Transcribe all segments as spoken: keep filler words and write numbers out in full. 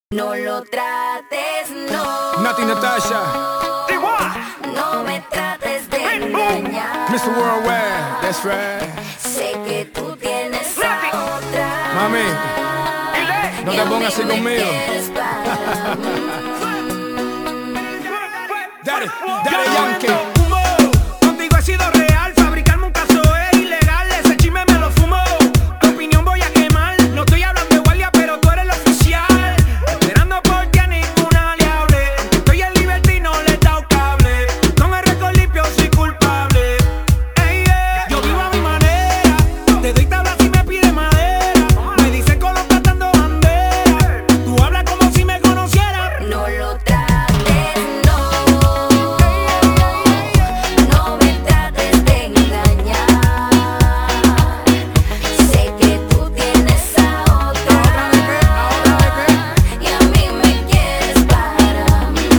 No lo trates, no. Nati Natasha. No me trates de engañar. mister Worldwide, that's right. Sé que tú tienes a otra. Mami, no te pongas así conmigo. Dale, dale, Yankee. Contigo he sido real, fabricarme un caso es ilegal. Ese chisme me lo fumo, tu opinión voy a quemar. No estoy hablando de guardia, pero tú eres el oficial. Esperando porque a ninguna le hable. Estoy en libertad y no le he dado cable. Con el récord limpio soy culpable. Ey, yeah. Yo vivo a mi manera, te doy tabla si me pide madera. Me dicen colocando bandera. Tú hablas como si me conocieras. No lo trates, no. No me trates de engañar. Sé que tú tienes a otra. Y a mí me quieres para mí.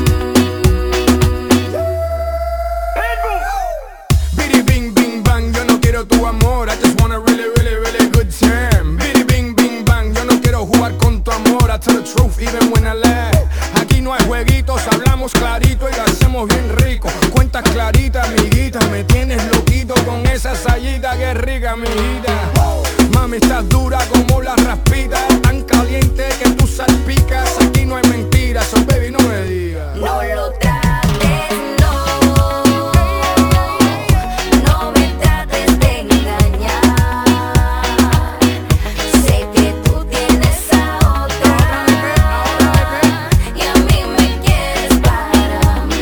Bidi bing bing bang, yo no quiero tu amor. I just want a really, really, really good time. Bidi bing bing bang, yo no quiero jugar con tu amor. I tell the truth even when I lie. Aquí no hay jueguitos, hablamos clarito y lo hacemos bien rico. Cuentas claritas, amiguita, me tienes loquito con esa sayita que es rica, amiguita. Mami, estás dura como la raspita, tan caliente que tú salpicas. Aquí no hay mentiras, so baby no me digas. No lo trates, no. No me trates de engañar. Sé que tú tienes a otra. Y a mí me quieres para mí.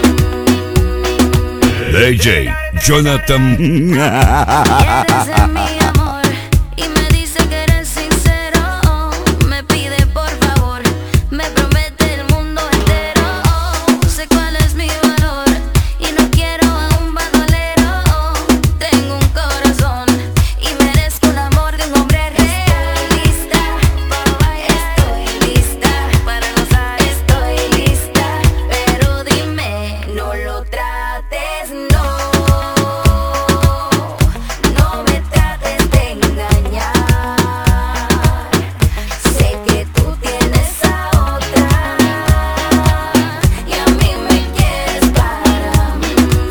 D J Jonathan. Quieres ser mi amor y me dice que eres sincero. Me pide por favor, me promete el mundo entero. Sé cuál es mi valor y no quiero a un bandolero. Tengo un corazón y merezco un amor de un hombre real. Estoy lista para bailar, estoy lista para gozar, estoy lista. Pero dime, no lo trates, no. No me trates de engañar. Sé que tú tienes a otra. Y a mí me quieres para mí.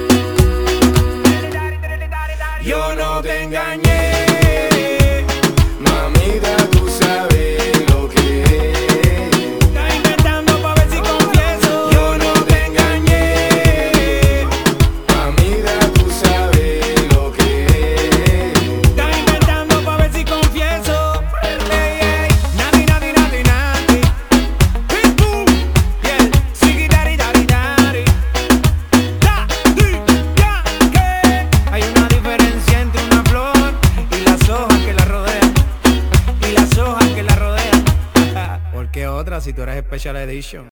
Yo no te engañé, mamita, tú sabes lo que es. Estás inventando pa' ver si confieso. Yo no te engañé, mamita, tú sabes lo que es. Estás inventando pa' ver si confieso. Ey, ey. Nati, nati, nati, nati. Pitbull. Yeah. Siggy, daddy, daddy, daddy. Da, di, ya, que. Hay una diferencia entre una flor y las hojas que la rodean. Y las hojas que la rodean. ¿Por qué otra si tú eres Special Edition?